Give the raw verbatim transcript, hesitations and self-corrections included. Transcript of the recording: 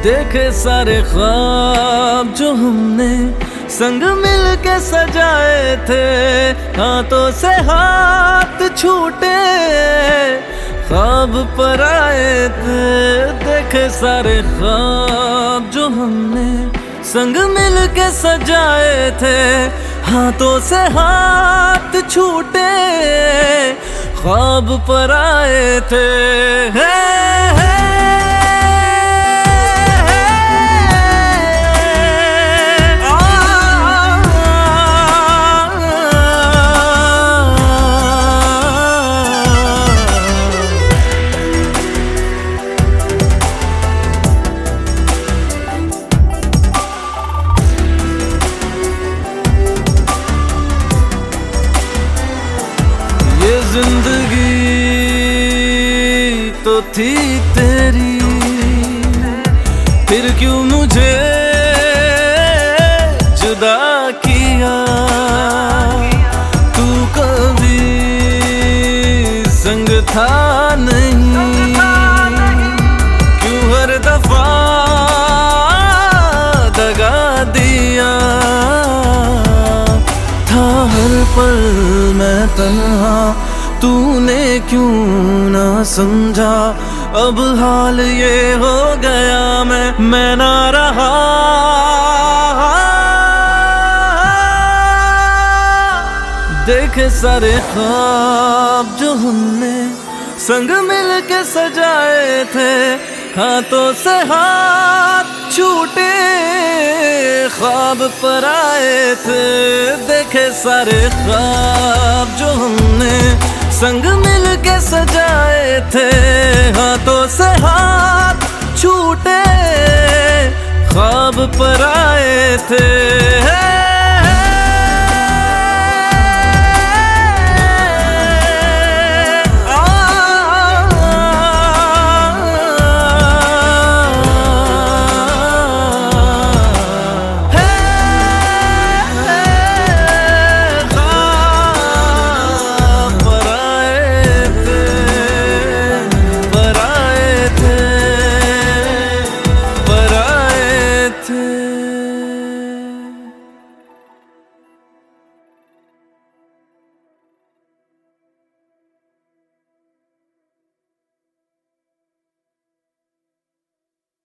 देखे सारे ख्वाब जो हमने संग मिल के सजाए थे, हाथों से हाथ छूटे ख्वाब पर आए थे। देखे सारे ख्वाब जो हमने संग मिल के सजाए थे, हाथों से हाथ छूटे ख्वाब पर आए थे। है, है, ये जिंदगी तो थी तेरी, फिर क्यों मुझे जुदा किया। तू कभी संग था नहीं, क्यों हर दफा दगा दिया। था हर पल मैं तन्हा, तूने क्यों ना समझा। अब हाल ये हो गया, मैं मैं ना रहा। देखे सारे ख्वाब जो हमने संग मिल के सजाए थे, हाथों से हाथ छूटे ख्वाब पर आए थे। देखे सारे ख्वाब जो हमने संग मिल के सजाए थे, हाथों से हाथ छूटे ख्वाब पर आए थे।